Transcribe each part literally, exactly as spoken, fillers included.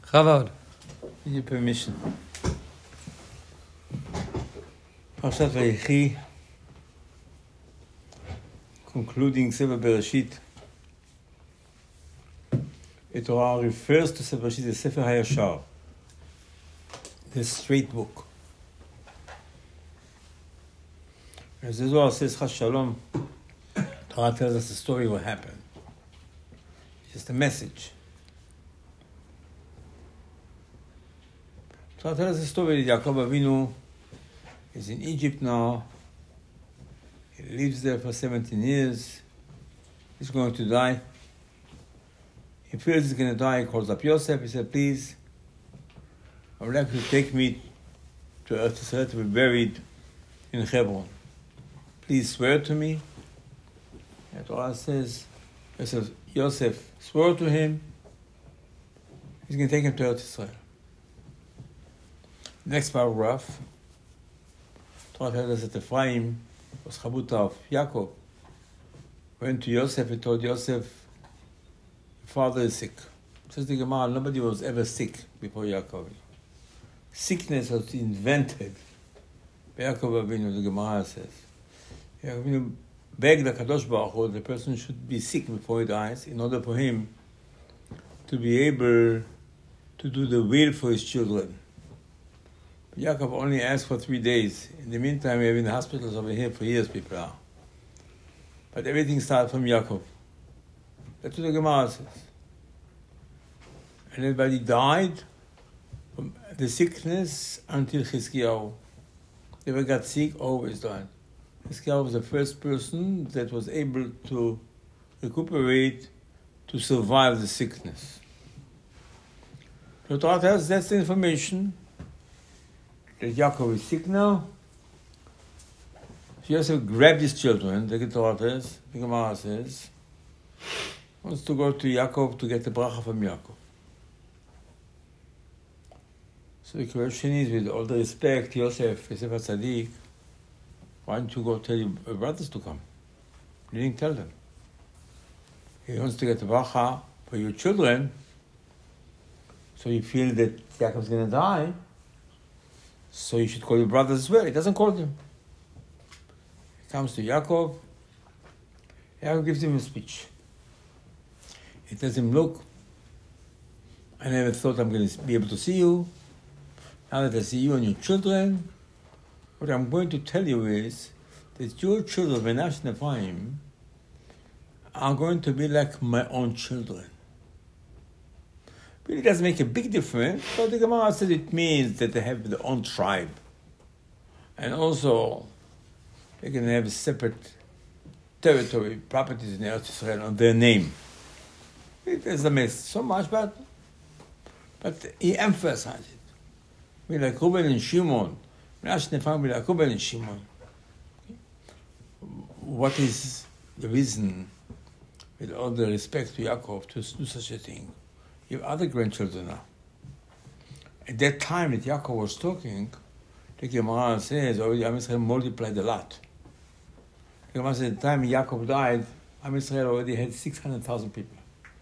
Chavod, with your permission. Parashat Vayechi, concluding Sefer Bereshit. The Torah refers to Sefer Bereshit as Sefer HaYashar, the straight book. As the Zohar says, Chas Shalom, Torah tells us the story of what happened. It's just a message. Torah tells us the story that Yaakov Avinu is in Egypt now. He lives there for seventeen years. He's going to die. He feels he's going to die. He calls up Yosef. He said, please, I would like you to take me to Eretz Yisrael to be buried in Hebron. Please swear to me. The Torah says, Yosef, Yosef swore to him. He's going to take him to Eretz Yisrael. Next paragraph, Torah tells us that Ephraim was Chabuta of Yaakov. Went to Yosef and told Yosef, your father is sick. Says the Gemara, nobody was ever sick before Yaakov. Sickness was invented by Yaakov Avinu, the Gemara says. Yaakov Avinu begged the Kadosh Baruch Hu, the person should be sick before he dies, in order for him to be able to do the will for his children. Yaakov only asked for three days. In the meantime, we have in the hospitals over here for years, people are. But everything started from Yaakov. That's what the Gemara says. And everybody died from the sickness until Chizkiyahu. Never got sick, always died. Chizkiyahu was the first person that was able to recuperate, to survive the sickness. The Torah tells us that's the information. That Yaakov is sick now. Yosef grabbed his children, the Torah says, the Gemara says, wants to go to Yaakov to get the bracha from Yaakov. So the question is, with all the respect, Yosef, Yosef HaTzadik, why don't you go tell your brothers to come? You didn't tell them. He wants to get the bracha for your children, so you feel that Yaakov's going to die. So you should call your brothers as well. He doesn't call them. He comes to Yaakov. Yaakov gives him a speech. He tells him, look, I never thought I'm going to be able to see you. Now that I see you and your children, what I'm going to tell you is that your children, Menashe and Ephraim, are going to be like my own children. Really doesn't make a big difference, but the Gemara says it means that they have their own tribe. And also, they can have separate territory, properties in Eretz Yisrael on their name. It doesn't make so much, but, but he emphasized it. We like Reuben and Shimon. Menashe and Ephraim, we like Reuben and Shimon. What is the reason, with all the respect to Yaakov, to do such a thing? You have other grandchildren now. At that time that Yaakov was talking, the Gemara says already Am Yisrael multiplied a lot. The Gemara says at the time Yaakov died, Am Yisrael already had six hundred thousand people.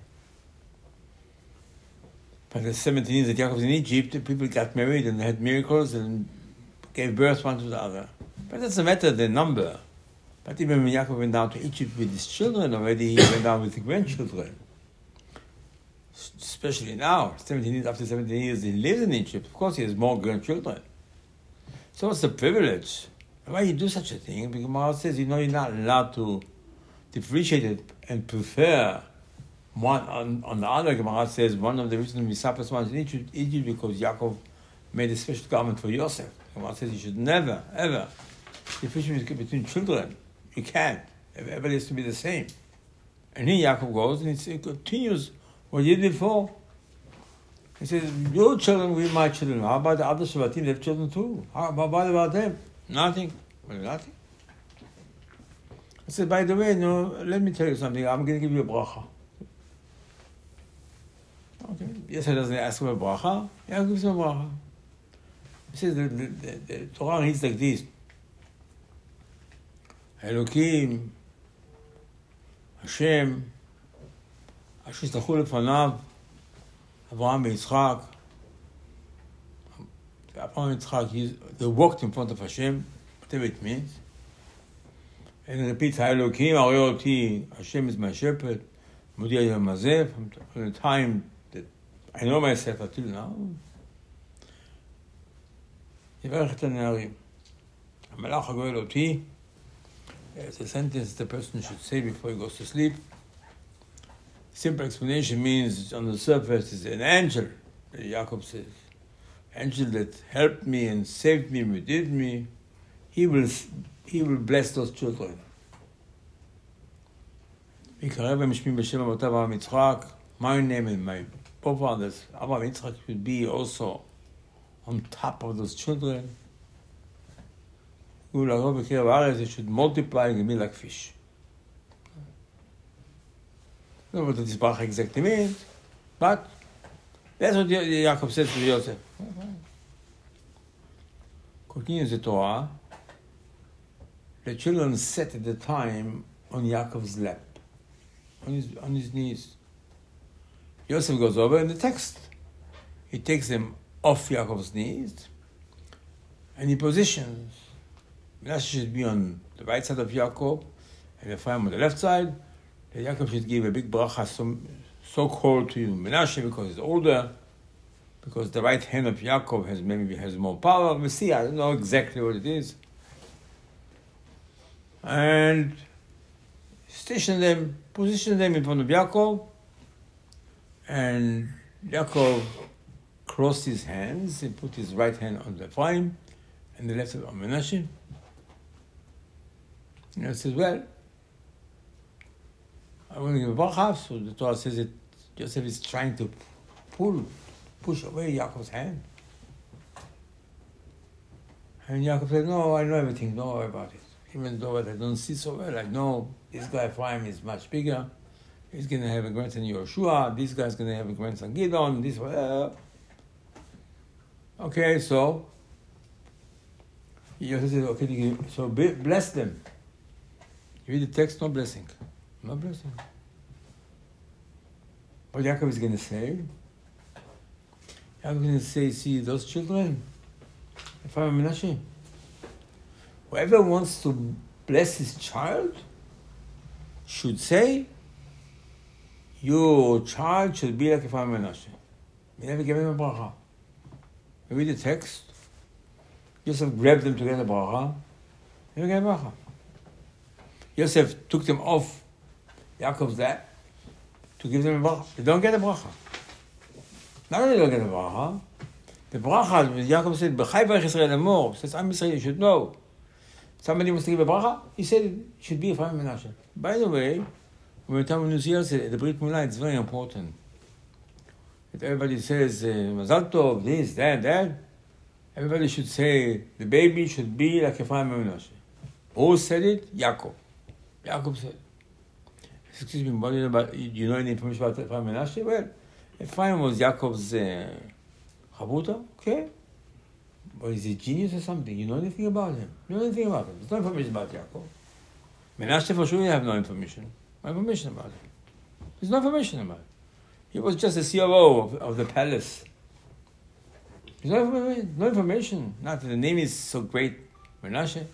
But the seventeen years that Yaakov was in Egypt, the people got married and had miracles and gave birth one to the other. But it doesn't matter the number. But even when Yaakov went down to Egypt with his children, already he went down with the grandchildren. Especially now, seventeen years, after seventeen years, he lives in Egypt. Of course, he has more grandchildren. So it's a privilege. Why you do such a thing? Because Gemara says, you know, you're not allowed to differentiate it and prefer one on, on the other. Gemara says one of the reasons we suffer so much in Egypt, Egypt because Yaakov made a special garment for Yosef. Gemara says you should never, ever differentiate between children. You can't. Everybody has to be the same. And here Yaakov goes and it continues what he did before. He says, your children will be my children. How about the other Shvatim? They have children too. How about, about them? Nothing. Well, nothing. I said, by the way, no, let me tell you something. I'm going to give you a bracha. Okay. Yes, he doesn't ask for a bracha. Yeah, he gives him a bracha. He says, the, the, the, the Torah reads like this. Elokim, Hashem, אשר ישלחו לפניו, אברהם ויצחק, Abraham Yitzchak, they walked in front of Hashem, whatever it means. And it repeats, Elokim, Arioti, Hashem is my shepherd, Mudia Yom Hazeh, from the time that I know myself until now. יברך את הנערים. המלאך הגואל אותי, it's a sentence the person should say before he goes to sleep. Simple explanation means on the surface is an angel, Jacob says. Angel that helped me and saved me, redeemed me. He will, he will bless those children. ויקרב הם שמי בשם אבותיו אברהם יצחק. My name and my forefathers, Abraham Yitzchak, should be also on top of those children. It should multiply and be like fish. I don't know what this bracha exactly means, but that's what Jacob says to Joseph. Continues the Torah. The children sat at the time on Yaakov's lap, on his, on his knees. Joseph goes over in the text. He takes them off Yaakov's knees, and he positions. Menashe should be on the right side of Yaakov, and Ephraim on the left side. And Yaakov should give a big bracha, so, so called to Menashe because he's older, because the right hand of Yaakov has maybe has more power. We see, I don't know exactly what it is. And station them, position them in front of Yaakov, and Yaakov crossed his hands and put his right hand on the Ephraim and the left on Menashe. And he says, well, I want to give a bracha. So the Torah says that Joseph is trying to pull, push away Yaakov's hand. And Yaakov said, no, I know everything, don't worry about it. Even though I don't see so well, I know this guy Ephraim is much bigger. He's going to have a grandson Yoshua. This guy's going to have a grandson Gidon. This, uh, okay, so Joseph said, okay, so bless them. You read the text, no blessing. No blessing. What Yaakov is going to say? Yaakov is going to say, see, those children, Ephraim and Menashe, whoever wants to bless his child should say, your child should be like Ephraim and Menashe. We never gave him a bracha. You read the text, Yosef grabbed them together, bracha, never gave a bracha. Yosef took them off Yaakov's lap to give them a bracha. They don't get a bracha. Not only don't get a bracha, the bracha, Yaakov said, B'chai v'ech Yisrael Amor, says, Am Yisrael, you should know. Somebody wants to give a bracha, he said it should be Ephraim and Menashe. By the way, when we talk about New Year's, the Brit Milah, it's very important. That everybody says, uh, Mazal Tov, this, that, that. Everybody should say, the baby should be like Ephraim and Menashe. Who said it? Yaakov. Yaakov said, excuse me, what do you know about, you know any information about Ephraim and Menashe? Well, Ephraim was Yaakov's uh, chabuta, okay? But is he genius or something? You know anything about him? You know anything about him? There's no information about Yaakov. Menashe for sure you have no information. No information about him. There's no information about him. He was just a C O O of, of the palace. There's no information. No information. Not that the name is so great, Menashe.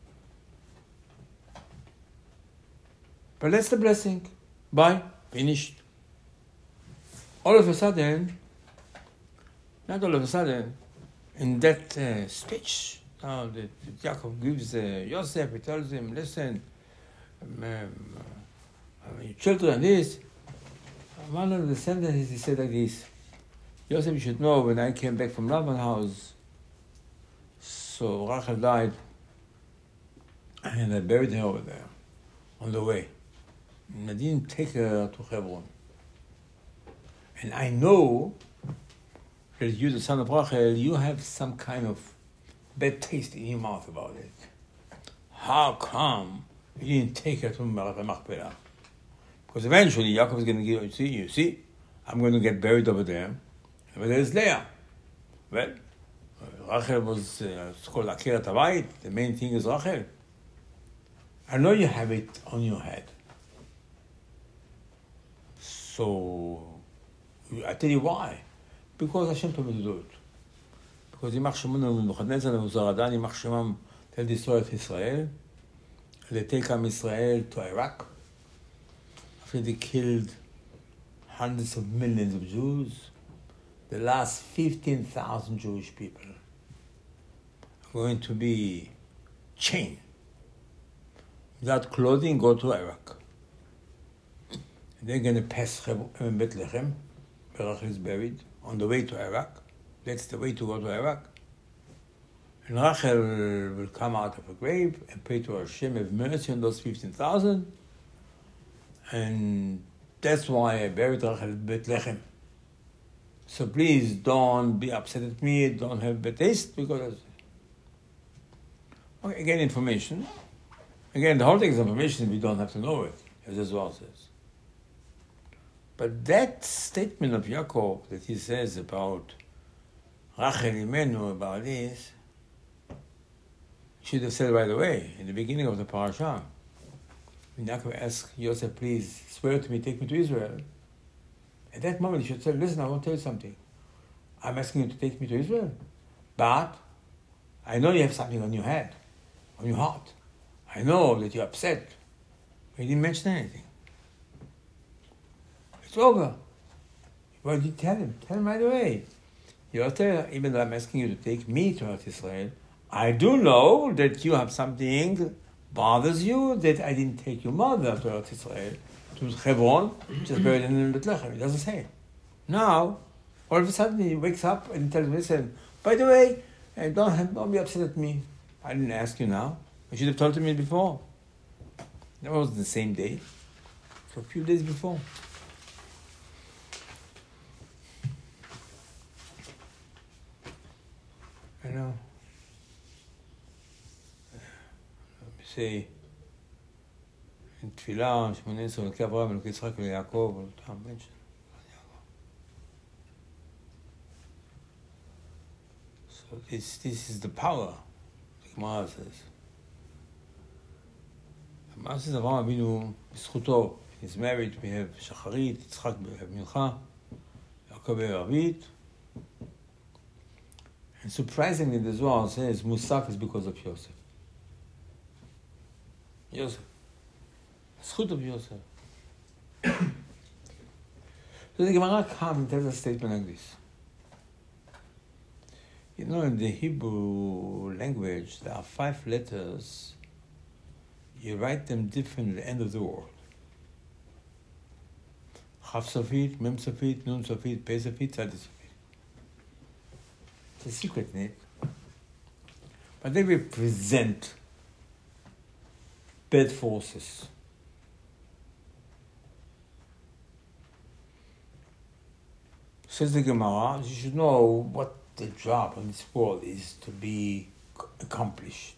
But that's the blessing. Bye. Finished. All of a sudden, not all of a sudden, in that uh, speech, now that Yaakov gives uh, Yosef, he tells him, listen, um, uh, your children, this. One of the sentences he said like this, Yosef, you should know, when I came back from Laban's house, so Rachel died, and I buried her over there, on the way. And I didn't take her to Hebron. And I know that you, the son of Rachel, you have some kind of bad taste in your mouth about it. How come you didn't take her to Ma'arat HaMachpelah? Because eventually Yaakov is going to give, you see, you see, I'm going to get buried over there. But there's Leah. Well, Rachel was, uh, it's called Akirat Habayit. The main thing is Rachel. I know you have it on your head. So, I tell you why. Because Hashem told me to do it. Because Yimach Shimon and Nebuchadnezzar and Nebuzaradan, Yimach Shimon, they destroyed Israel. They take Am Israel to Iraq. After they killed hundreds of millions of Jews, the last fifteen thousand Jewish people are going to be chained. Without clothing, go to Iraq. They're going to pass Bethlehem, where Rachel is buried, on the way to Iraq. That's the way to go to Iraq. And Rachel will come out of her grave and pray to Hashem, have mercy on those fifteen thousand. And that's why I buried Rachel in Bethlehem. So please don't be upset at me, don't have bad taste, because... Okay, again, information. Again, the whole thing is information, we don't have to know it, as the Zohar says. But that statement of Yaakov that he says about Rachel Imenu, about this, he should have said right away, in the beginning of the parasha. When Yaakov asked Yosef, please swear to me, take me to Israel. At that moment, he should say, listen, I want to tell you something. I'm asking you to take me to Israel, but I know you have something on your head, on your heart. I know that you're upset. But you didn't mention anything. It's over. Well, you tell him. Tell him right away. You tell, even though I'm asking you to take me to Eretz Israel, I do know that you have something bothers you that I didn't take your mother to Eretz Israel, to Hebron, which is buried in Bethlehem. He doesn't say. Now, all of a sudden he wakes up and tells me, listen, by the way, don't, have, don't be upset at me. I didn't ask you now. You should have told me before. That wasn't the same day. So a few days before. I know. We say in Tfilah, שמונה עשרה, אלוקי אברהם, אלוקי יצחק ויעקב, אותם בן שלו. So this, this is the power, the Gemara says. Gemara says, Avraham Avinu, בזכותו, he's married, we have שחרית, יצחק במנחה, יעקב בערבית. And surprisingly, the Zohar says, Musaf is because of Yosef. Yosef. זכות of Yosef. So the Gemara comes and tells a statement like this. You know, in the Hebrew language, there are five letters. You write them different at the end of the word. Chaf Sofit, Mem Sofit, Nun Sofit, Pe Sofit, Tzadi Sofit. It's a secret in it. But they represent bad forces. Says the Gemara, you should know what the job in this world is to be accomplished.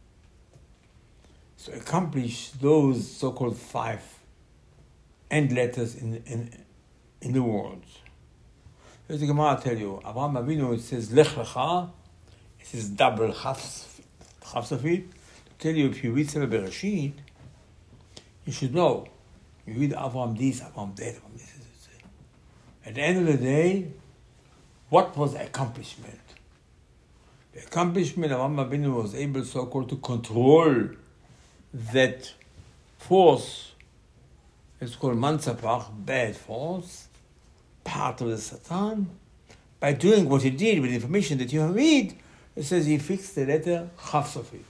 So accomplish those so-called five end letters in in in the world. As the Gemara tell you, Avraham Avinu, it says Lech Lecha, it says double Chaf Sofit. To tell you, if you read Sefer Bereshit, you should know. You read Avraham this, Avraham that, Avraham this. At the end of the day, what was the accomplishment? The accomplishment of Avraham Avinu was able, so-called, to control that force. It's called Mansapach, bad force, part of the Satan. By doing what he did with the information that you read, it says he fixed the letter Chaf Sofit.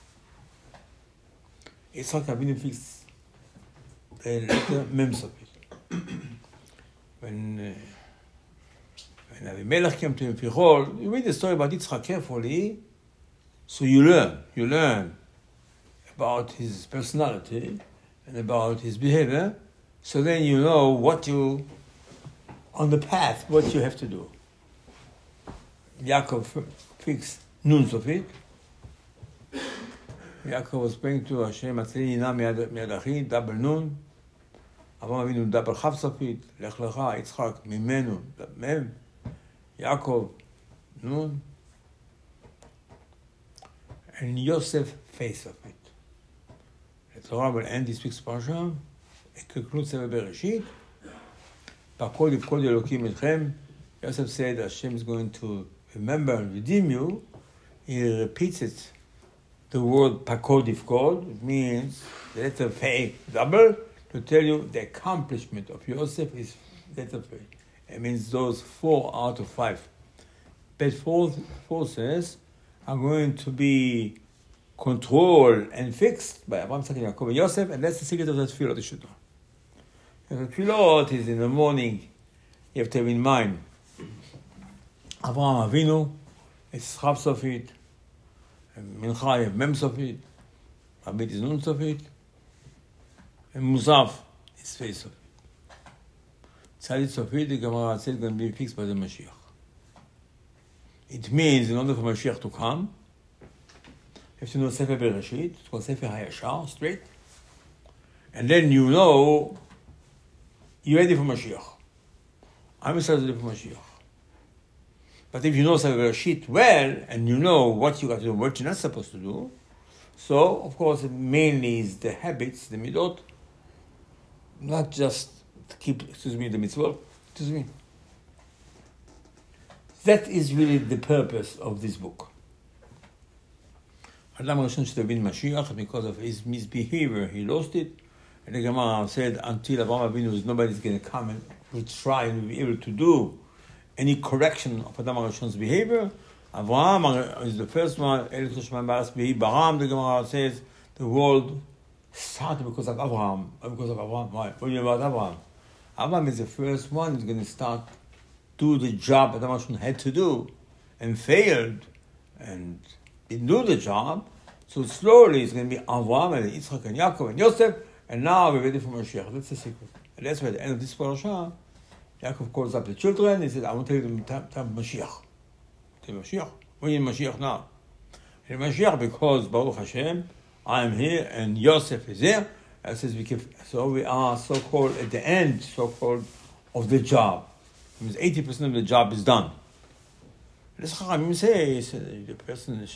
Yitzchak Avinu fixed the letter Mem Sofit. When uh, when Avimelech came to him, Fichol, you read the story about Yitzchak carefully, so you learn, you learn about his personality and about his behavior, so then you know what you, on the path, what you have to do. Yaakov fixed Nun Sofit. Yaakov was praying to Hashem, Atzli Yina Miad Achi, double Nun. Avraham Avinu, double Chaf Sofit. Lech Lecha, Yitzchak, Mimenu, Mem. Yaakov, Nun. And Yosef, face of it. The Torah will end this week's parasha. It concludes Sefer Bereshit. Bakol Yivkol Elokim Etchem. Yosef said Hashem is going to remember and redeem you, he repeats it. The word pakod ifkod, it means the letter Pei double, to tell you the accomplishment of Yosef is letter Pei. It means those four out of five bad forces are going to be controlled and fixed by Abraham, Yitzchak, and Yaakov, and Yosef, and that's the secret of the tefillot, the shutah. The tefillot is in the morning. You have to have in mind Avraham Avinu, it's Chaf Sofit, Mincha, you have Mem Sofit, Rabit is Nun Sofit, and Musaf is Fei Sofit. Tzalit Sofit, the Gemara says, is going to be fixed by the Mashiach. It means, in order for Mashiach to come, you have to know Sefer Bereshit, it's called Sefer HaYashar, straight, and then you know you're ready for Mashiach. I'm ready for Mashiach. But if you know Sefer Bereshit well, and you know what you got to do, what you're not supposed to do, so, of course, it mainly is the habits, the midot, not just to keep, excuse me, the mitzvot, excuse me. That is really the purpose of this book. Adam Rishon should have been Mashiach because of his misbehavior. He lost it. And the Gemara said, until Avraham Avinu, nobody's going to come and will try and be able to do any correction of Adam Rishon's behavior. Avraham is the first one. Baram, the Gemara says, the world started because of Avraham. Because of Avraham. Why? What do you know about Avraham? Avraham is the first one who's going to start do the job that Adam Rishon had to do and failed and didn't do the job. So slowly it's going to be Avraham and Yitzchak and Yaakov and Yosef, and now we're ready for Mashiach. That's the secret. And that's why at the end of this parasha, Yaakov calls up the children. He says, I want to tell you the time, time of Mashiach. Tell Mashiach. We need Mashiach now. And Mashiach because Baruch Hashem, I am here and Yosef is here. And says we can, so we are so-called at the end, so-called of the job. It means eighty percent of the job is done. This Chachamim say, the person,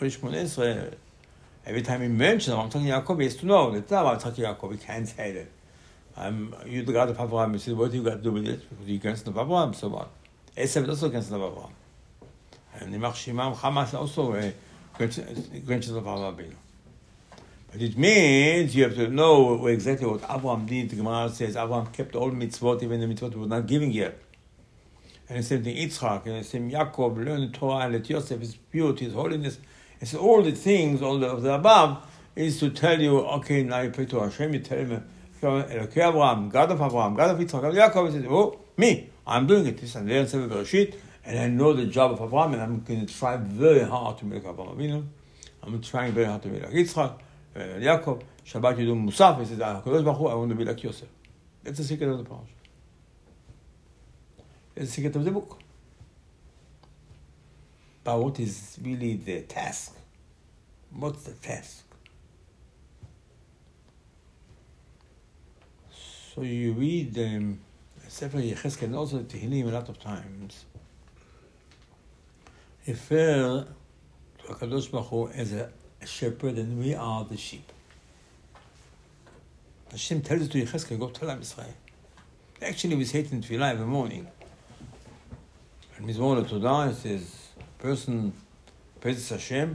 every time he mentions, I'm talking to Yaakov, he has to know that I'm talking to Yaakov, he can't say that. I'm, you're the God of Avraham. He says, what do you got to do with it? Because you're against the Avraham, so what? Esav is also against the Avraham. And Nimach Shimam, Hamas also uh, grandchildren of Avraham. But it means you have to know exactly what Avraham did. The Gemara says Avraham kept all mitzvot, even the mitzvot were not giving yet. And the same thing Yitzchak, and the same Yaakov, learn the Torah, and let Yosef, his beauty, his holiness. And so all the things, all the, of the above, is to tell you, okay, now you pray to Hashem, you tell him, Elokei Avraham, God of Avraham, God of Yitzchak, God of Yaakov, he says, oh, me, I'm doing it. This and learn Sefer Bereshit, and I know the job of Avraham, and I'm going to try very hard to make Avraham Avinu. I'm trying very hard to be like Yitzchak, like Yaakov. Shabbat you do Musaf, he says, HaKadosh Baruch Hu, I want to be like Yosef. That's the secret of the parasha. That's the secret of the book. But what is really the task? What's the task? So you read um, Sefer Yechezkel and also Tehillim a lot of times. Refer to HaKadosh Baruch Hu as a, a shepherd, and we are the sheep. Hashem tells it to Yechezkel, go tell Am Yisrael. Actually, we say it in Tefillah every morning. And Mizmor LeTodah, it says, person praises Hashem.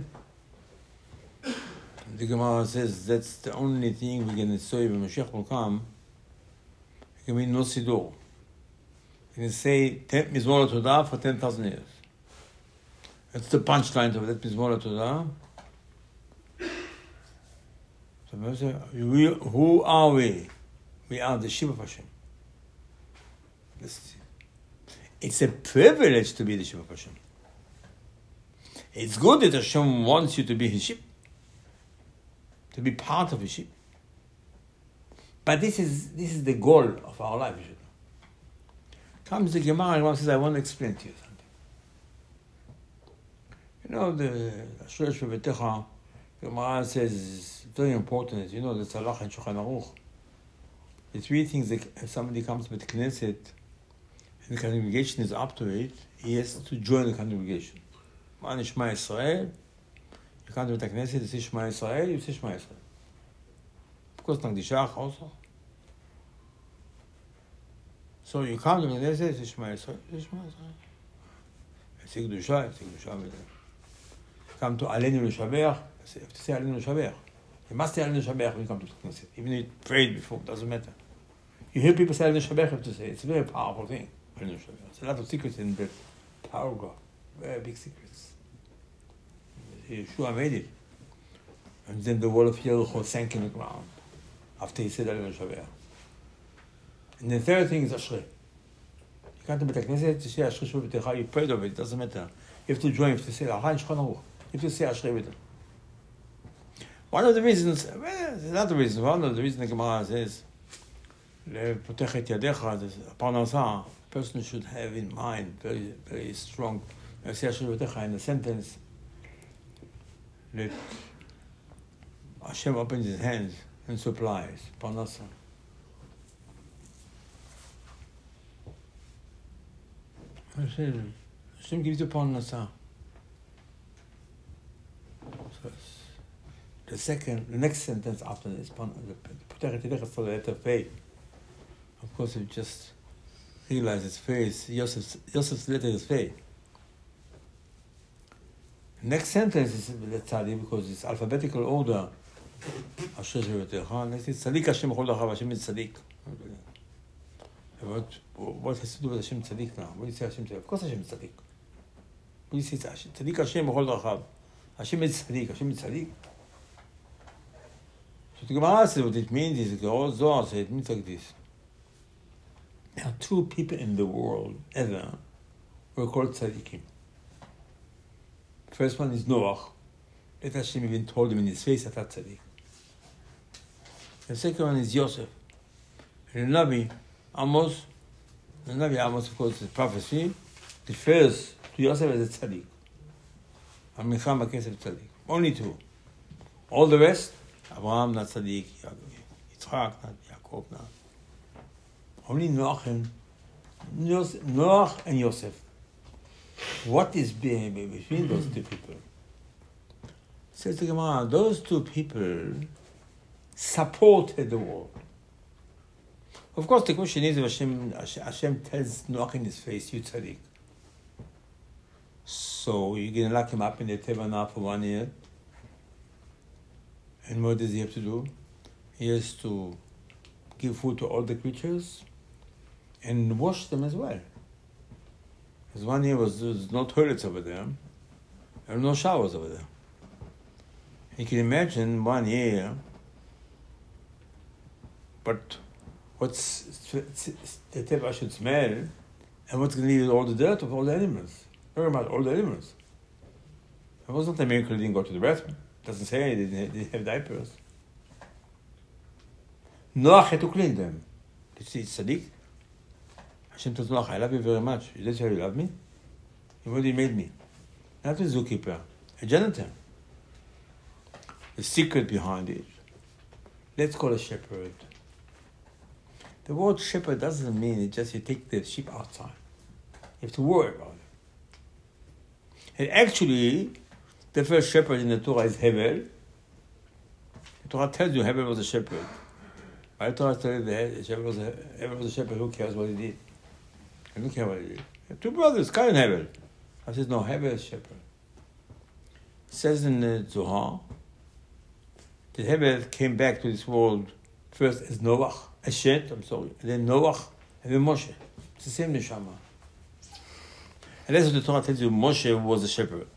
The Gemara says that's the only thing we're going to say when Mashiach will come. It can be no siddur. You can say Mizmor LeTodah for ten thousand years. That's the punchline of that Mizmor LeTodah. So, we, who are we? We are the sheep of Hashem. That's It's a privilege to be the sheep of Hashem. It's good that Hashem wants you to be his sheep, to be part of his sheep. But this is this is the goal of our life. Comes the Gemara and says, I want to explain to you something. You know, the Ashresh V'Vetecha, the Gemara says, it's very important, as you know, the Tzalach and Shulchan Aruch. The three things that if somebody comes with Knesset, and the congregation is up to it, he has to join the congregation. One is Shema Yisrael. You come to the Knesset, you say Shema Yisrael, you say Shema Yisrael. Of course, Nagdishach also. So you come to the Knesset, you say Shema Yisrael, you say Shema Yisrael. יפסיק קדושה, יפסיק קדושה וזה. Come to עלינו לשבח, you have to say עלינו לשבח. You must say עלינו לשבח when you come to the Knesset. Even if you prayed before, it doesn't matter. You hear people say עלינו לשבח, you have to say, it's a very powerful thing. עלינו לשבח. There's a lot of secrets in the paragraph. Very big secrets. Yeshua made it. And then the wall of Jericho sank in the ground after he said עלינו לשבח. And the third thing is Ashrei. You come to the Knesset to say Ashrei Shuv B'techa, you prayed over it, it doesn't matter. You have to join, you have to say Achayin Shulchan Aruch. You have to say Ashrei with them. One of the reasons, well, there's another reason, one of the reasons the Gemara says, לפתח את ידיך, הפרנסה, a person should have in mind, very, very strong, I say Ashrei B'techa in a sentence, that Hashem opens his hands and supplies, parnasa. Hashem gives you parnasa. So the second, the next sentence after this, Putech et Yadech, the letter faith. Of course, you just realize it's faith. Yosef's, Yosef's letter is faith. Next sentence is the tzadi because it's alphabetical order. Asher Shevetecha. Next is Tzadik Hashem Chol Dachav. Hashem is Tzadik. What, what has to do with Hashem Tzadik now? What do you say Hashem Tzadik? Of course Hashem is Tzadik. What do you say Tzadik Hashem Chol Dachav? Hashem is Tzadik. Hashem is Tzadik. So the Gemara says what it means is, the old Zohar says it means like this. There are two people in the world ever who are called Tzadikim. First one is Noach. That Hashem even told him in his face that that's Tzadik. The second one is Yosef. And the Navi, Amos, the Navi Amos, of course, the prophecy, refers to Yosef as a Tzadik. Amilcham B'Kesef Tzadik. Only two. All the rest, Abraham not Tzadik, Yitzchak not, Yaakov not. Only Noach and, Noach and Yosef. What is between those two people? Says the Gemara, those two people supported the world. Of course, the question is if Hashem, Hashem tells Noach in his face, you tzaddik. So you're going to lock him up in the teva now for one year. And what does he have to do? He has to give food to all the creatures and wash them as well. Because one year was, there was no toilets over there, and no showers over there. You can imagine one year, but what's the teva should smell, and what's going to leave all the dirt of all the animals. Very much all the animals. It wasn't a miracle he didn't go to the bathroom. It doesn't say they didn't have diapers. Noach had to clean them. You see, it's tzaddik. Hashem tells Noach, I love you very much. You didn't say you love me? You've already made me. Not a zookeeper, a janitor. The secret behind it. Let's call a shepherd. The word shepherd doesn't mean it just you take the sheep outside. You have to worry about it. And actually, the first shepherd in the Torah is Hevel. The Torah tells you Hevel was a shepherd. I Torah tells you that Hevel was a, Hevel was a shepherd. Who cares what he did? I don't care what he did. Two brothers, Cain and Hevel. I said, no, Hevel is shepherd. It says in the Zohar that Hevel came back to this world first as Noach, as Shet, I'm sorry, and then Noach, and then Moshe. It's the same neshama. And that's what the Torah tells you, Moshe was a shepherd.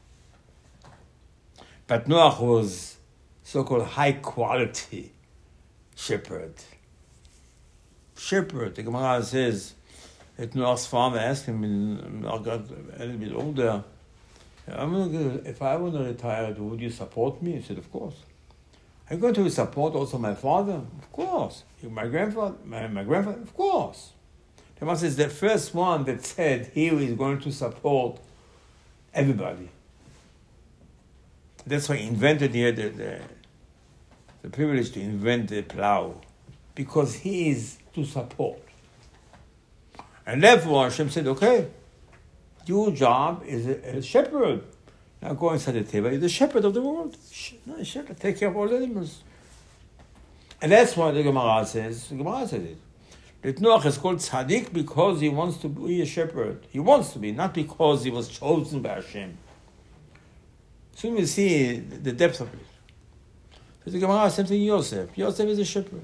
But Noach was so-called high-quality shepherd. Shepherd, the Gemara says that Noach's father asked him, when Noach got a little bit older, I'm gonna, if I want to retire, would you support me? He said, of course. Are you going to support also my father? Of course. My grandfather? My, my grandfather? Of course. The Gemara says the first one that said he is going to support everybody. That's why he invented here the, the, the privilege to invent the plow, because he is to support. And therefore Hashem said, okay, your job is a, a shepherd. Now go inside the table, you're the shepherd of the world. No, shepherd, take care of all the animals. And that's why the Gemara says, the Gemara says it. That Noach is called tzaddik because he wants to be a shepherd. He wants to be, not because he was chosen by Hashem. Soon we'll see the depth of it. So the Gemara same thing Yosef. Yosef is a shepherd.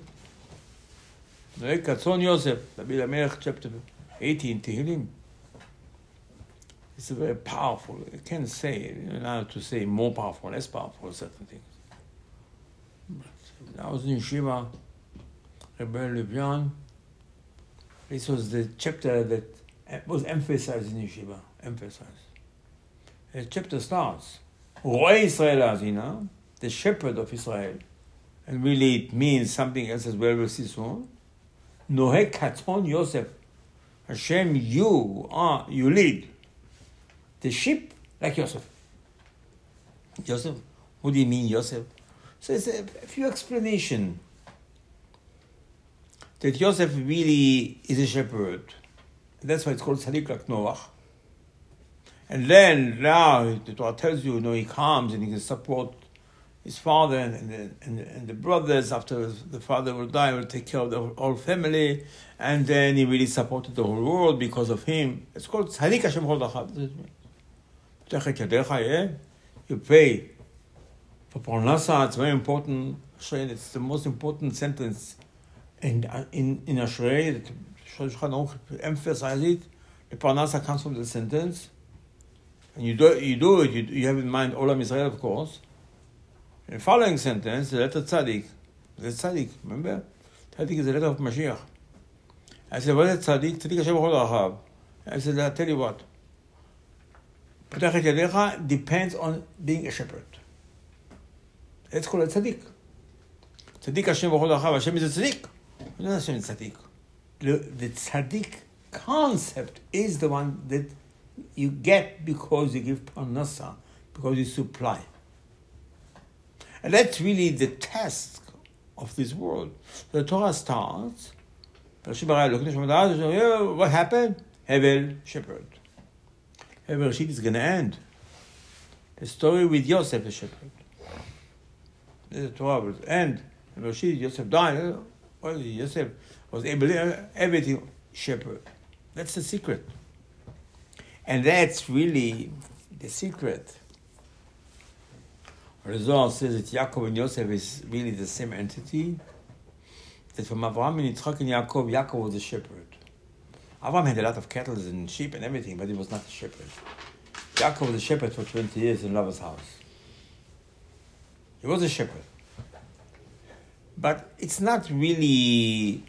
Katzon Yosef, David HaMelech, chapter eighteen, Tehillim. It's a very powerful. I can't say, not to say more powerful, less powerful, certain things. But I was in Yeshiva, Rebbe Levian. This was the chapter that was emphasized in Yeshiva. Emphasized. The chapter starts. Roy Israel Azina, the shepherd of Israel. And really it means something else as well, we'll see soon. Nohe Katzon Yosef. Hashem, you are, you lead the sheep like Yosef. Yosef? What do you mean, Yosef? So it's a, a few explanations. That Yosef really is a shepherd. And that's why it's called Tzaddik like Noach. And then now the Torah tells you, you know, he comes and he can support his father and, and, the, and, the, and the brothers after the father will die, will take care of the whole family. And then he really supported the whole world because of him. It's called Tzaddik Hashem Chol Dachad. You pay for Parnasa. It's very important. It's the most important sentence in in in Ashrei. That Shulchan Aruch emphasizes it. The Parnasa comes from the sentence. And you do, you do it, you, you have in mind Olam Israel, of course. In the following sentence, the letter Tzaddik. The Tzaddik, remember? Tzaddik is the letter of Mashiach. I said, what is Tzaddik? Tzaddik Hashem Chol Dachad. I said, I'll tell you what. P'tachet Yadecha depends on being a shepherd. Let's call it Tzaddik. Tzaddik Hashem Chol Dachad. Hashem is a Tzaddik. Not Hashem is Tzaddik. The, the Tzaddik concept is the one that you get because you give parnasa, because you supply. And that's really the task of this world. The Torah starts, what happened? Hevel, shepherd. Hevel Rashid is going to end. The story with Yosef, the shepherd. The Torah will end. Hevel Rashid, Yosef died. Well, Yosef was able to everything, shepherd. That's the secret. And that's really the secret. Rizal says that Yaakov and Yosef is really the same entity. That from Avraham and Yitzchak and Yaakov, Yaakov was a shepherd. Avraham had a lot of cattle and sheep and everything, but he was not a shepherd. Yaakov was a shepherd for twenty years in Lavan's house. He was a shepherd. But it's not really,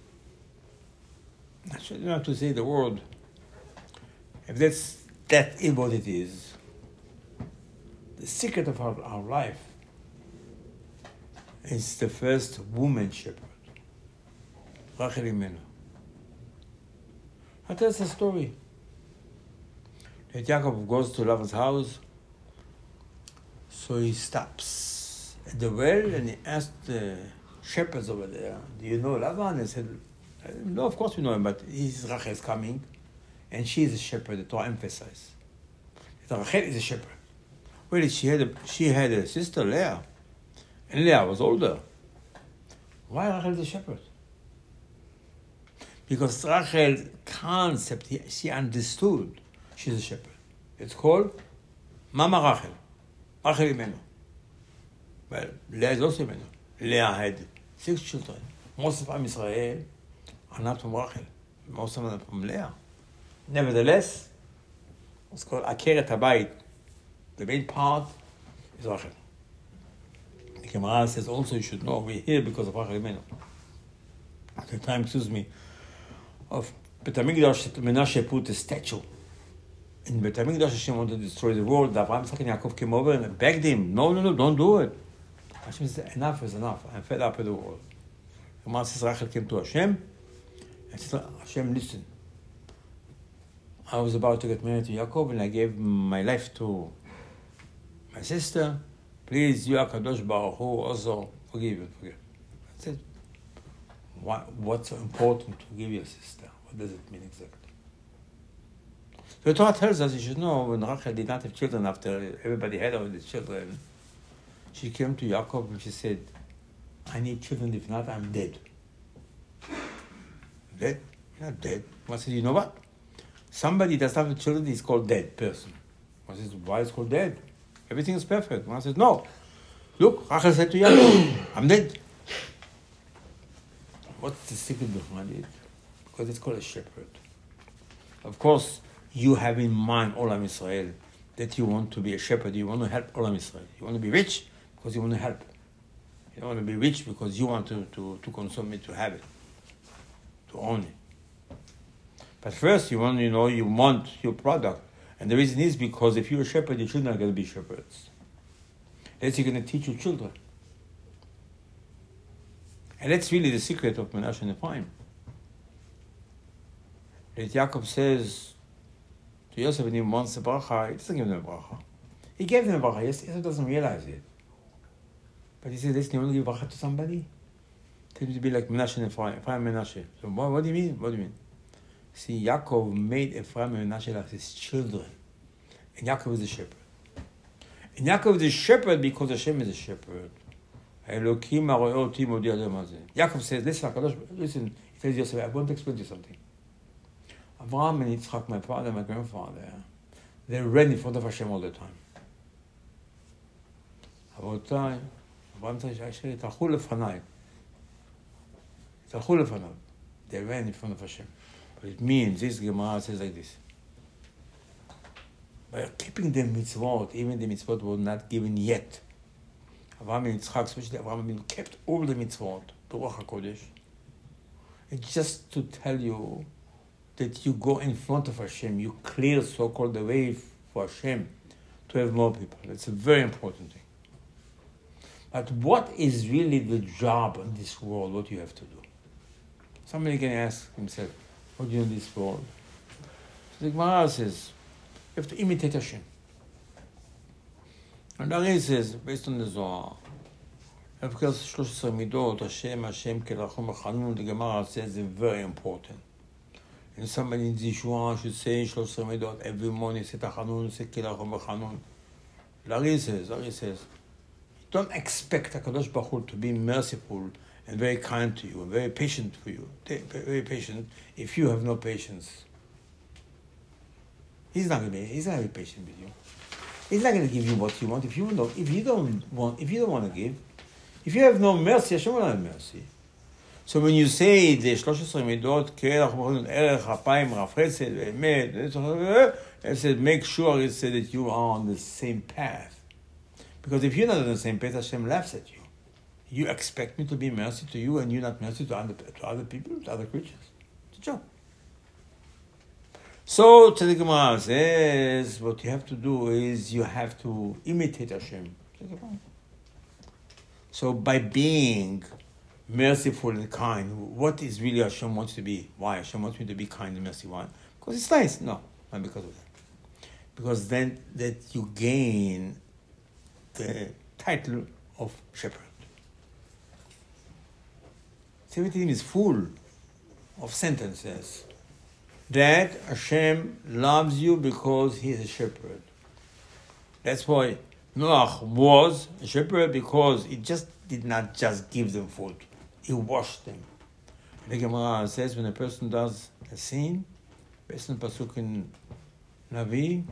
I shouldn't have to say the word, if that's that is what it is, the secret of our, our life is the first woman shepherd, Rachel Imenu. That tells the story. That Yaakov goes to Lavan's house, so he stops at the well and he asked the shepherds over there, do you know Lavan? They said, no, of course we know him, but he's Rachel's coming. And she is a shepherd, the Torah emphasizes. Rachel is a shepherd. Well, she had a, she had a sister, Leah. And Leah was older. Why Rachel is a shepherd? Because Rachel's concept, she understood she's a shepherd. It's called Mama Rachel. Rachel Imenu. Well, Leah is also Imenu. Leah had six children. Most of them Israel are not from Rachel. Most of them are from Leah. Nevertheless, it's called Akeret Habayit. The main part is Rachel. The Gemara says also you should know we're here because of Rachel Imenu. At the time, excuse me, of Bet HaMikdash, Menashe put a statue. In Bet HaMikdash, Hashem wanted to destroy the world. Avraham, Yitzchak, and Yaakov came over and begged him, no, no, no, don't do it. Hashem said, enough is enough. I'm fed up with the world. The Gemara says Rachel came to Hashem and said, Hashem, listen. I was about to get married to Yaakov and I gave my life to my sister. Please, you HaKadosh Baruch Hu, also forgive and forgive. I said, what, what's so important to give your sister? What does it mean exactly? The Torah tells us you should know when Rachel did not have children after everybody had all these children, she came to Yaakov and she said, I need children, if not, I'm dead. dead. You're not dead. God says, you know what? Somebody that doesn't have children is called dead person. God says, why is it called dead? Everything is perfect. God says, no. Look, Rachel said to Yaakov, I'm dead. What's the secret behind it? Because it's called a shepherd. Of course, you have in mind Olam Israel, that you want to be a shepherd, you want to help Olam Israel. You want to be rich because you want to help. You don't want to be rich because you want to, to, to consume it, to have it, to own it. But first, you want, you know, you want your product. And the reason is because if you're a shepherd, your children are going to be shepherds. That's you're going to teach your children. And that's really the secret of Menashe and Ephraim. That Yaakov says to Yosef when he wants a bracha, he doesn't give them a bracha. He gave them a bracha. Yes, Yosef doesn't realize it. But he says, listen, you want to give bracha to somebody? Tell him to be like Menashe and Ephraim, Ephraim and Menashe. So what, what do you mean? What do you mean? See, Yaakov made Ephraim and Menashe like his children. And Yaakov is a shepherd. And Yaakov is a shepherd because Hashem is a shepherd. Elokim haroeh oti modi adem hazeh. Yaakov says, listen, HaKadosh, listen, he tells Yosef, I want to explain to you something. Avraham and Yitzchak, my father, my grandfather, they ran in front of Hashem all the time. Avraham, Avraham says, תלכו לפניי. תלכו לפניו. They ran in front of Hashem. But it means, this Gemara says like this. By keeping the mitzvot, even the mitzvot were not given yet. Avraham and Yitzchak, especially Avraham and Yitzchak, kept all the mitzvot, the Ruach HaKodesh. It's just to tell you that you go in front of Hashem, you clear so-called the way for Hashem to have more people. That's a very important thing. But what is really the job in this world, what you have to do? Somebody can ask himself, what do you do in this world? So the Gemara says, you have to imitate Hashem. And Ari says, based on the Zohar, because thirteen midot, Hashem, Hashem, Kelachom, Chanun, the Gemara says is very important. And somebody in Zishua should say thirteen midot every morning, say Tachanun, say Kelachom, Chanun. Ari says, Ari says, don't expect HaKadosh Baruch Hu to be merciful and very kind to you, and very patient for you, very patient, if you have no patience. He's not going to be, he's not going to be patient with you. He's not going to give you what you want. If you don't, if you don't want, if you don't want to give, if you have no mercy, Hashem will not have mercy. So when you say the thirteen midot, erech, hapayim, raf chesed, emet, it said make sure it said that you are on the same path. Because if you're not on the same path, Hashem laughs at you. You expect me to be mercy to you, and you're not mercy to other to other people, to other creatures. It's a joke. So, Tzedek Gemara says, what you have to do is you have to imitate Hashem. So, by being merciful and kind, what is really Hashem wants to be? Why Hashem wants me to be kind and merciful? Why? Because it's nice. No, not because of that. Because then that you gain the title of shepherd. Everything is full of sentences that Hashem loves you because He is a shepherd. That's why Noach was a shepherd, because He just did not just give them food. He washed them. The Gemara says when a person does a sin, based on Pasuk in Navi,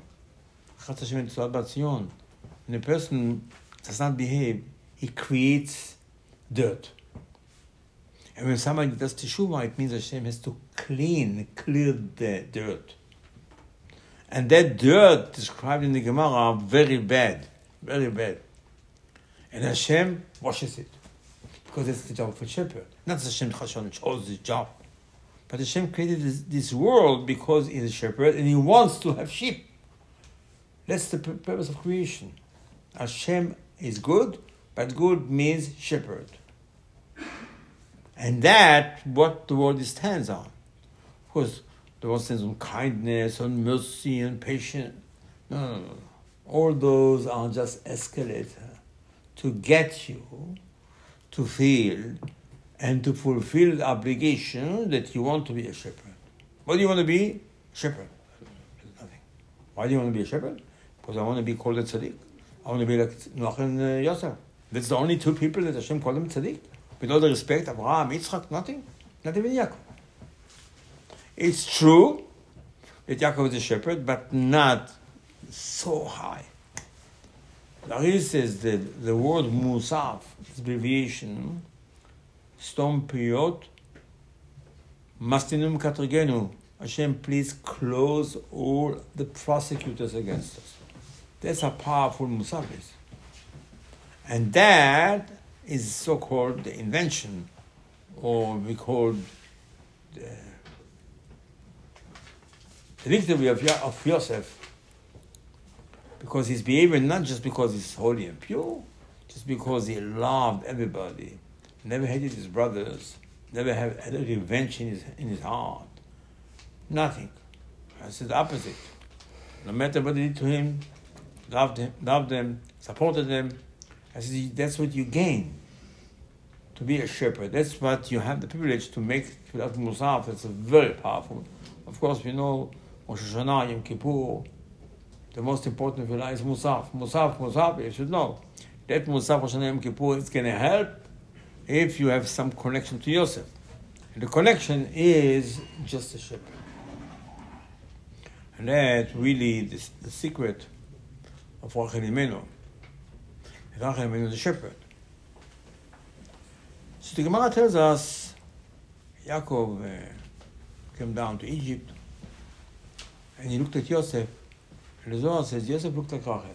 when a person does not behave, he creates dirt. And when somebody does teshuvah, it means Hashem has to clean, clear the dirt. And that dirt described in the Gemara very bad, very bad. And Hashem washes it, because it's the job of a shepherd. Not that Hashem chose this job, but Hashem created this, this world because He's a shepherd and He wants to have sheep. That's the purpose of creation. Hashem is good, but good means shepherd. And that what the world stands on. Of course, the world stands on kindness, on mercy, and patience. No, no, no. All those are just escalator to get you to feel and to fulfill the obligation that you want to be a shepherd. What do you want to be? Shepherd. Nothing. Why do you want to be a shepherd? Because I want to be called a tzaddik. I want to be like Noach and uh, Yosef. That's the only two people that Hashem called them tzaddik. With all the respect, Abraham, Yitzchak, nothing. Not even Yaakov. It's true that Yaakov is a shepherd, but not so high. Larry says that the word Musaf, its abbreviation, Stom Piyot, Mastinum Katrigenu. Hashem, please close all the prosecutors against us. That's how powerful Musaf is. And that is so-called the invention, or we call the, the victory of, of Yosef, because his behavior, not just because he's holy and pure, just because he loved everybody, never hated his brothers, never had, had a revenge in his, in his heart. Nothing. I said the opposite. No matter what they did to him, loved him, loved them, supported them. I said that's what you gain to be a shepherd. That's what you have the privilege to make Tfilat Musaf. It's very powerful. Of course, we know Rosh Hashanah, Yom Kippur. The most important v'la is Musaf. Musaf, Musaf, you should know. That Musaf, Rosh Hashanah, Yom Kippur is going to help if you have some connection to Yosef. And the connection is just a shepherd. And that really is the secret of Rachel Imenu. Rachel Imenu is a shepherd. So the Gemara tells us Yaakov uh, came down to Egypt and he looked at Yosef. And the Zohar says Yosef looked like Rachel.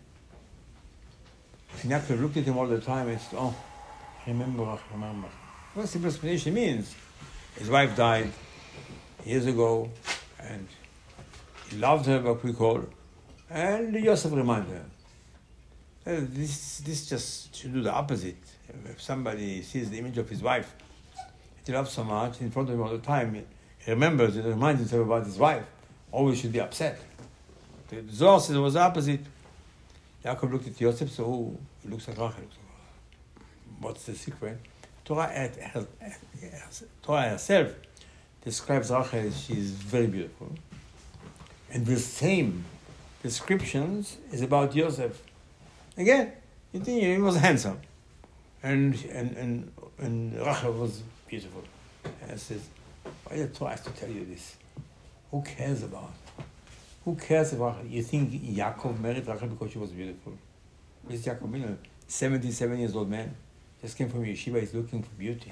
And Yaakov looked at him all the time and said, oh, remember Rachel, remember. What's the explanation means? His wife died years ago and he loved her, what we call, and Yosef reminded her. Uh, this this just should do the opposite. If somebody sees the image of his wife, he loves so much, in front of him all the time, he remembers it, reminds himself about his wife, always should be upset. The Zohar says it was the opposite. Yaakov looked at Yosef, so oh, he looks like Rachel. What's the secret? Torah, Torah herself describes Rachel as she is very beautiful. And the same descriptions is about Yosef. Again, you think he was handsome. And and and, and Rachel was beautiful. And I says, why did Torah have to tell you this? Who cares about it? Who cares about it? You think Yaakov married Rachel because she was beautiful? Where's Yaakov? You know, seventy-seven years old man. Just came from yeshiva, he's looking for beauty.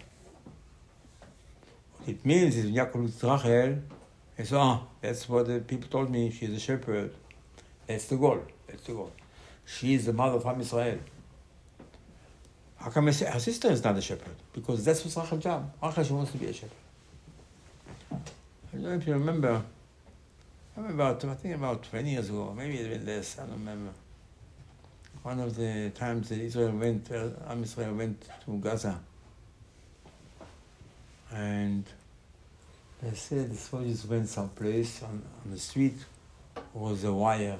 What it means is when Yaakov looks at Rachel, he says, oh, that's what the people told me, she's a shepherd. That's the goal, that's the goal. She is the mother of Am Yisrael. How come her sister is not a shepherd? Because that's what's Rachel's job. Rachel, she wants to be a shepherd. I don't know if you remember, I remember about, I think about twenty years ago, maybe even less, I don't remember. One of the times that Israel went, uh, Am Yisrael went to Gaza. And they said the soldiers went someplace on, on the street was a wire.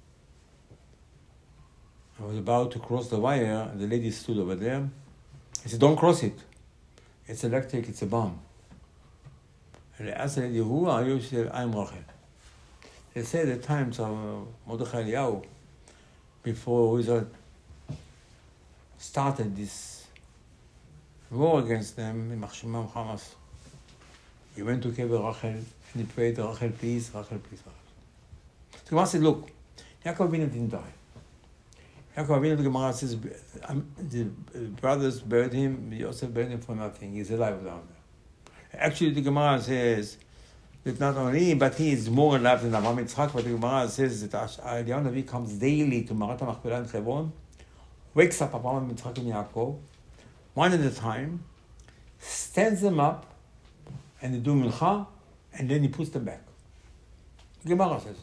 I was about to cross the wire and the lady stood over there. I said, don't cross it. It's electric, it's a bomb. And I asked the lady, who are you? She said, I'm Rachel. They said at the times of Mordechai Eliyahu, before Israel started this war against them in Machshimam Hamas, he went to Kever Rachel and he prayed, Rachel, please, Rachel, please, Rachel. So Gemara said, look, Yaakov Avinu didn't die. Yaakov Avinu, the Gemara says, um, the brothers buried him, Yosef buried him for nothing. He's alive down there. Actually, the Gemara says that not only, but he is more alive than Avraham Yitzchak, but the Gemara says that Eliyahu Navi comes daily to Marat HaMachpelah in Hebron, wakes up Avraham Yitzchak and Yaakov, one at a time, stands them up, and they do mincha, and then he puts them back. The Gemara says.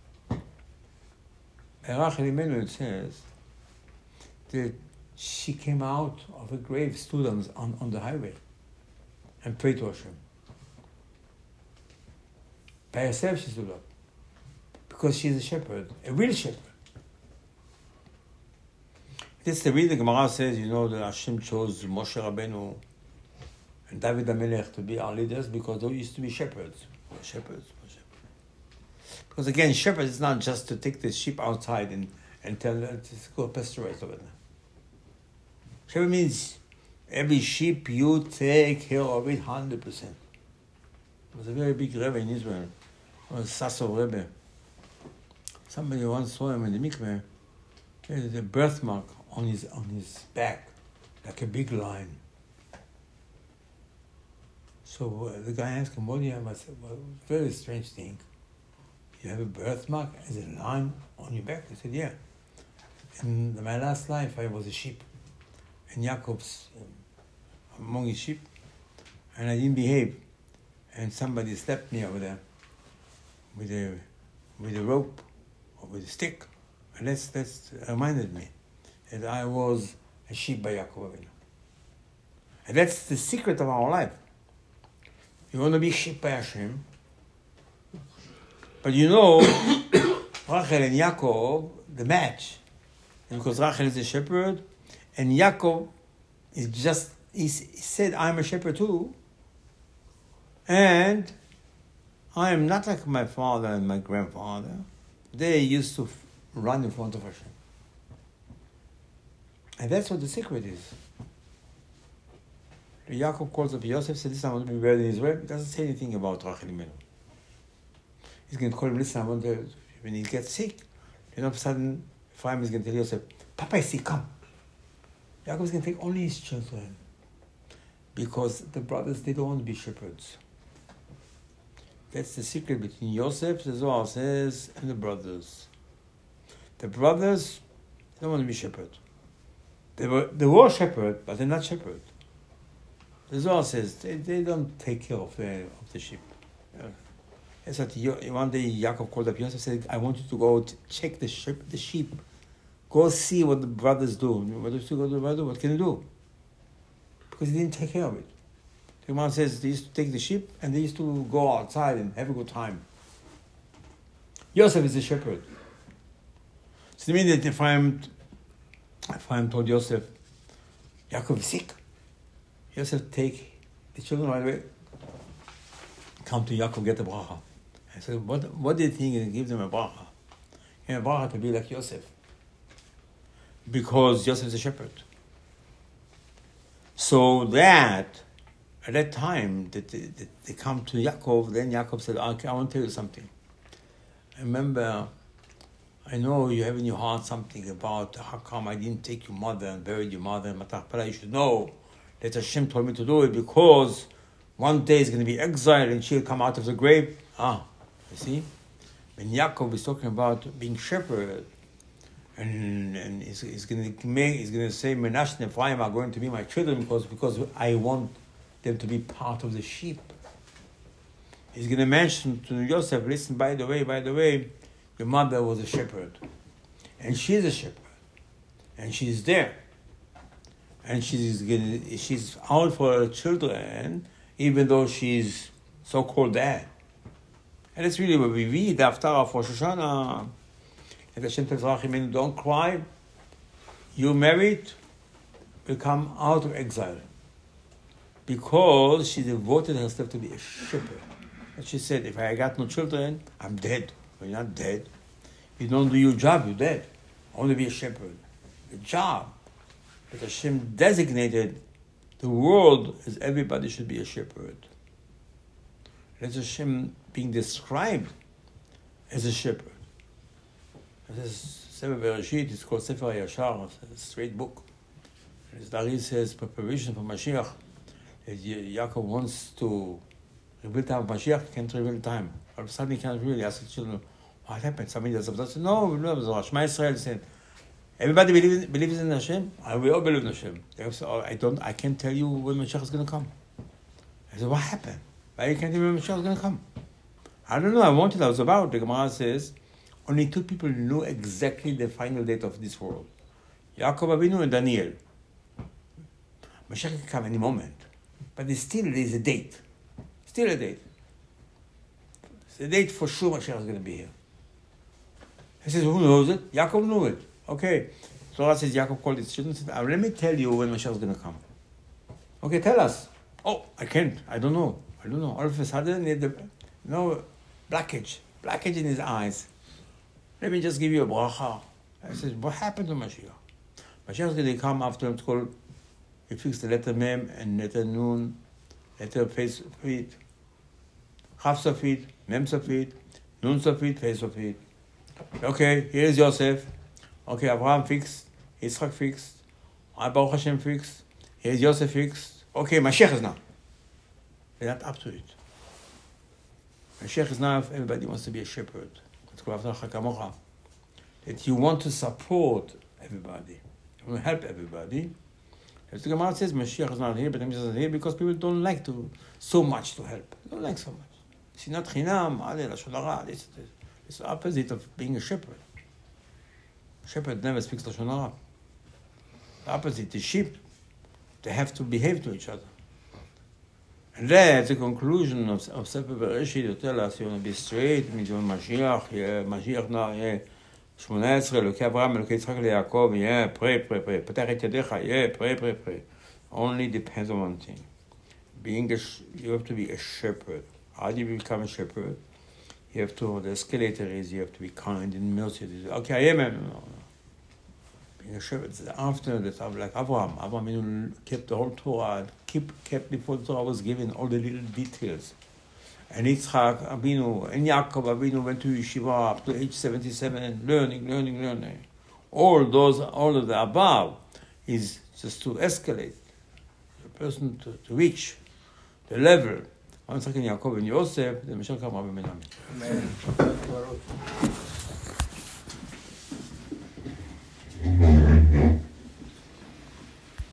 Rachel Imenu, it says that she came out of a grave, stood on, on, on the highway, and prayed to Hashem. By herself she stood up. Because she is a shepherd, a real shepherd. That's the reason the Gemara says, you know, that Hashem chose Moshe Rabbeinu and David HaMelech to be our leaders because they used to be shepherds. Shepherds, shepherds. Because again, shepherds is not just to take the sheep outside and, and tell them to go pasteurize over there. Shepherd means every sheep you take care of it one hundred percent. was a very big Rebbe in Israel. It was Sassov Rebbe. Somebody once saw him in the mikveh. He had a birthmark on his on his back, like a big line. So uh, the guy asked him, "What do you have?" I said, "Well, very strange thing. You have a birthmark as a line on your back?" He said, "Yeah. In my last life, I was a sheep, and Jacob's um, among his sheep, and I didn't behave, and somebody slapped me over there with a with a rope or with a stick, and that's that's reminded me that I was a sheep by Yaakov Avinu, and that's the secret of our life. You want to be sheep by Hashem, but you know, Rachel and Yaakov, the match, and because Rachel is a shepherd, and Yaakov is just, he said, I'm a shepherd too, and I am not like my father and my grandfather. They used to run in front of Hashem. And that's what the secret is. Yaakov calls up Yosef, says, listen, I want to be buried in Israel. He doesn't say anything about Rachel Imenu. He's going to call him, listen, I want to, when he gets sick, then all of a sudden, Ephraim is going to tell Yosef, Papa is sick, come. Yaakov is going to take only his children. Because the brothers, they don't want to be shepherds. That's the secret between Yosef, the Zohar says, and the brothers. The brothers, they don't want to be shepherds. They were, they were shepherds, but they're not shepherds. The Zohar says they, they don't take care of the of the sheep. Yeah. It's that one day Yaakov called up Yosef and said, I want you to go to check the sheep, the sheep. Go see what the brothers do. What do you go to the brother? What can you do? Because he didn't take care of it. The man says they used to take the sheep and they used to go outside and have a good time. Yosef is a shepherd. So the minute Ephraim, Ephraim told Yosef, Yaakov is sick. Yosef take the children right away, come to Yaakov, get the bracha. I said, what, what do you think and give them a bracha? And a bracha to be like Yosef. Because Yosef is a shepherd. So that, at that time, that they, that they come to Yaakov, then Yaakov said, okay, I want to tell you something. I remember, I know you have in your heart something about how come I didn't take your mother and buried your mother in Matach. You should know that Hashem told me to do it because one day is going to be exiled and she'll come out of the grave. Ah, you see? When Yaakov is talking about being shepherd, and and he's, he's going to make, he's going to say, Menashe and Ephraim are going to be my children because because I want them to be part of the sheep. He's going to mention to Yosef, listen, by the way, by the way, your mother was a shepherd, and she's a shepherd, and she's there. And she's getting, she's out for her children, even though she's so-called dead. And that's really what we read after for Rosh Hashanah. And Hashem tells Rachel, don't cry. You married, will come out of exile. Because she devoted herself to be a shepherd. And she said, if I got no children, I'm dead. Well, you're not dead. If you don't do your job, you're dead. I want to be a shepherd. The job. But Hashem designated the world as everybody should be a shepherd. That's Hashem being described as a shepherd. This is Sefer Bereshit, it's called Sefer Yashar, it's a straight book. As Dari says, preparation for Mashiach, that Yaakov wants to rebuild time of Mashiach, can't rebuild time. All of a sudden he can't really ask the children, what happened? Somebody does something. No, no, Shema Yisrael said, everybody believes, believes in Hashem. I will all believe in Hashem. I don't. I can't tell you when Mashiach is going to come. I said, what happened? Why you can't tell me when Mashiach is going to come? I don't know. I wanted. I was about. The Gemara says only two people knew exactly the final date of this world: Yaakov Avinu and Daniel. Mashiach can come any moment, but there's still there is a date. Still a date. It's a date for sure. Mashiach is going to be here. He says, who knows it? Yaakov knew it. Okay, Torah says Yaakov called his children and said, let me tell you when Mashiach is going to come. Okay, tell us. Oh, I can't. I don't know. I don't know. All of a sudden, he had the, no, blackage. Blackage in his eyes. Let me just give you a bracha. I said, what happened to Mashiach? Mashiach is going to come after him. It's called, he fixed the letter Mem and letter Nun, letter face, feet. Chaf Sofit, Mem Sofit, Nun Sofit, Fe Sofit. Okay, here is Yosef. Okay, Abraham fixed, Yitzchak fixed, Baruch Hashem fixed, here is Yosef fixed. Okay, Mashiach is now. We're not up to it. Mashiach is now if everybody wants to be a shepherd. That you want to support everybody. You want to help everybody. As the Gemara says, Mashiach is not here, but Mashiach is here because people don't like to so much to help. They don't like so much. It's not chinam, lashon hara. It's the opposite of being a shepherd. Shepherd never speaks lashon hara. The opposite, the sheep, they have to behave to each other. And that's the conclusion of, of Sefer Bereshit to tell us you want to be straight, you want Mashiach, yeah, Mashiach now, yeah. שמונה עשרה, אלוקי אברהם, אלוקי יצחק ליעקב, yeah, pray, pray, pray. פתח את ידיך, yeah, pray, pray, pray. Only depends on one thing. Being a, you have to be a shepherd. How do you become a shepherd? You have to, the escalator is, you have to be kind and merciful. Okay, I am, no, no. Being a shepherd, after that, I'm like Abraham. Abraham kept the whole Torah, keep, kept before the Torah was given all the little details. And Yitzchak Abinu and Yaakov Abinu went to yeshiva up to age seventy-seven, learning, learning, learning. All those, all of the above is just to escalate the person to, to reach the level. I'm talking Yaakov and Yosef, the Mashiach Rabbi Menachem. Amen.